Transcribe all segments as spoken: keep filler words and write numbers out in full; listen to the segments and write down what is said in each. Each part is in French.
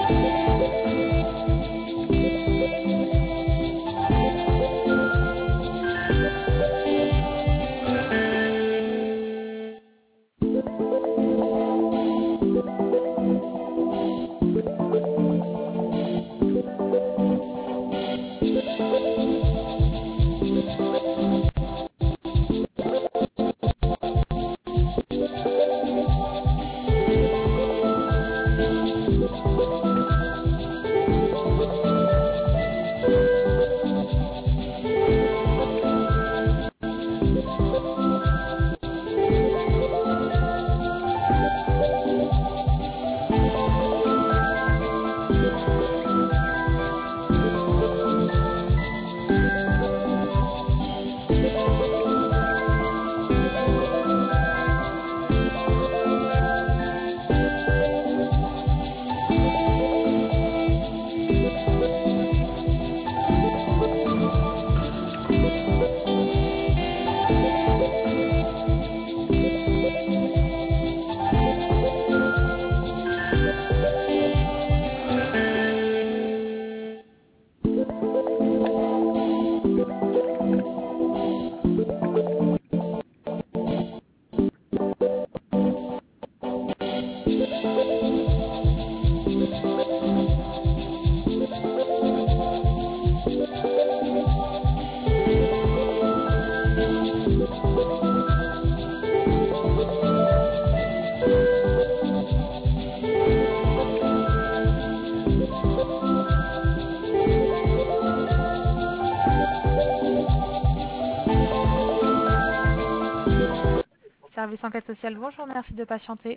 Service enquête sociale, bonjour, merci de patienter.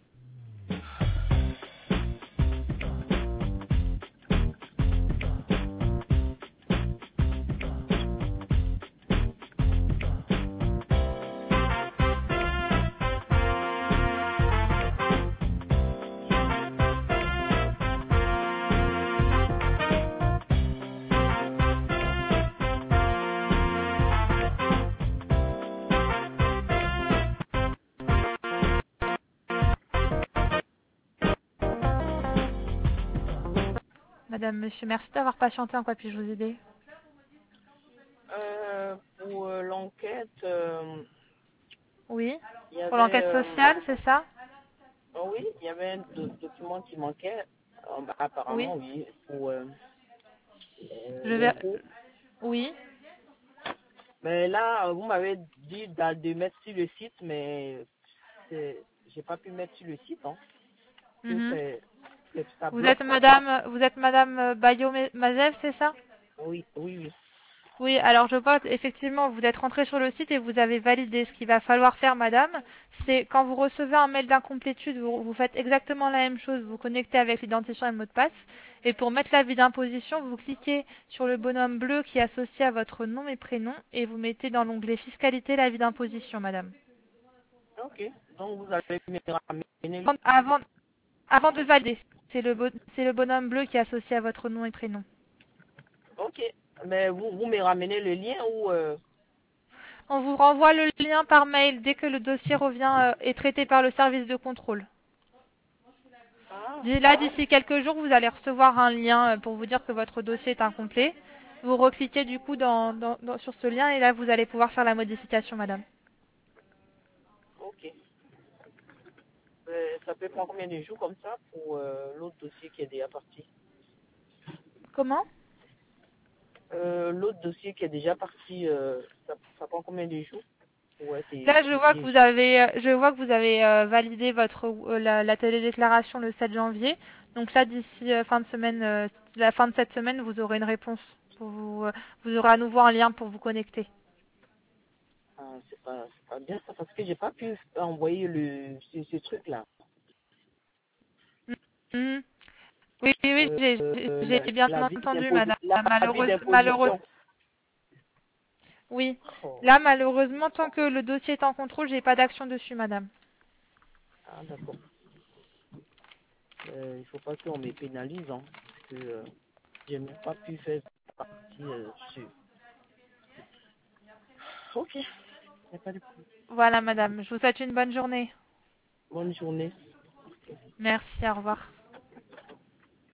Madame, monsieur, merci d'avoir patienté. En quoi puis-je vous aider? Euh, pour euh, l'enquête, euh, Oui. il y Pour avait, l'enquête euh, sociale, c'est ça? oh oui, il y avait un do- document qui manquait. Euh, bah, Oui. apparemment, oui, pour euh, Je euh, vais... l'impôt. Oui. Mais là, euh, vous m'avez dit d'a- de mettre sur le site, mais c'est- j'ai pas pu mettre sur le site, hein. Que Mhm. c'est, c'est- ça Vous bloque. êtes madame, vous êtes madame Bayo-Mazev, c'est ça? Oui, oui, oui. Oui, alors je vois effectivement, vous êtes rentré sur le site et vous avez validé. Ce qu'il va falloir faire, madame, c'est quand vous recevez un mail d'incomplétude, vous, vous faites exactement la même chose, vous connectez avec l'identifiant et le mot de passe. Et pour mettre l'avis d'imposition, vous cliquez sur le bonhomme bleu qui est associé à votre nom et prénom et vous mettez dans l'onglet fiscalité l'avis d'imposition, madame. Ok. Donc vous allez me ramener. Avant, avant, avant de valider, c'est le, bon- c'est le bonhomme bleu qui est associé à votre nom et prénom. Ok. Mais vous, vous me ramenez le lien ou euh, On vous renvoie le lien par mail dès que le dossier revient euh, est traité par le service de contrôle. ah, Là, d'ici quelques jours, vous allez recevoir un lien euh, pour vous dire que votre dossier est incomplet. Vous recliquez du coup dans, dans, dans- sur ce lien et là, vous allez pouvoir faire la modification, madame. ok. Euh, ça peut prendre combien de jours comme ça pour euh, l'autre dossier qui est déjà parti? Comment? Euh, l'autre dossier qui est déjà parti, euh, ça, ça prend combien de jours pour être Là, je vois que étudié? vous avez, euh, je vois que vous avez euh, validé votre euh, la, la télédéclaration le sept janvier. Donc là, d'ici euh, fin de semaine, euh, la fin de cette semaine, vous aurez une réponse. Pour vous, euh, vous aurez à nouveau un lien pour vous connecter. Ah, c'est pas, c'est pas bien ça parce que j'ai pas pu envoyer le ce, ce truc-là. Mhm. Oui, oui, oui, Euh, j'ai euh, j'ai la, bien la vie entendu, d'imposi- madame. la vie Malheureuse, malheureuse, d'imposition. oui. Oh. Là, malheureusement, tant que le dossier est en contrôle, j'ai pas d'action dessus, madame. Ah d'accord. Euh, il faut pas qu'on me pénalise, hein, parce que euh, j'ai même pas pu faire partie euh, sur. Ok. Y a pas de problème. Voilà, madame. Je vous souhaite une bonne journée. Bonne journée. Merci, au revoir.